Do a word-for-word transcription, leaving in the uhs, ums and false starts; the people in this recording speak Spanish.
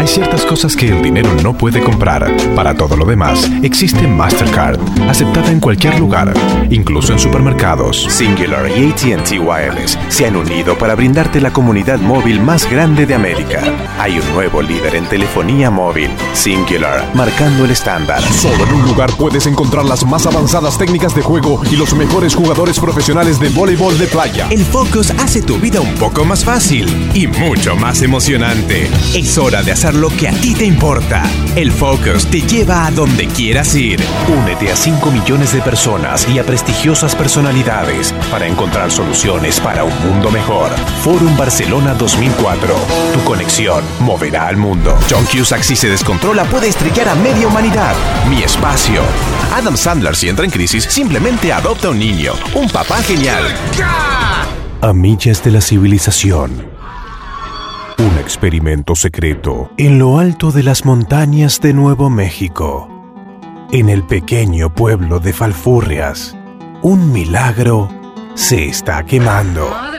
Hay ciertas cosas que el dinero no puede comprar. Para todo lo demás, existe Mastercard, aceptada en cualquier lugar, incluso en supermercados. Singular y A T and T Wireless se han unido para brindarte la comunidad móvil más grande de América. Hay un nuevo líder en telefonía móvil, Singular, marcando el estándar. Solo en un lugar puedes encontrar las más avanzadas técnicas de juego y los mejores jugadores profesionales de voleibol de playa. El Focus hace tu vida un poco más fácil y mucho más emocionante. Es hora de hacer lo que a ti te importa. El Focus te lleva a donde quieras ir. Únete a cinco millones de personas y a prestigiosas personalidades para encontrar soluciones para un mundo mejor. Forum Barcelona dos mil cuatro. Tu conexión moverá al mundo. John Cusack, si se descontrola, puede estrellar a media humanidad. Mi espacio. Adam Sandler, si entra en crisis, simplemente adopta un niño. Un papá genial. A millas de la civilización. Un experimento secreto en lo alto de las montañas de Nuevo México. En el pequeño pueblo de Falfurrias, un milagro se está quemando.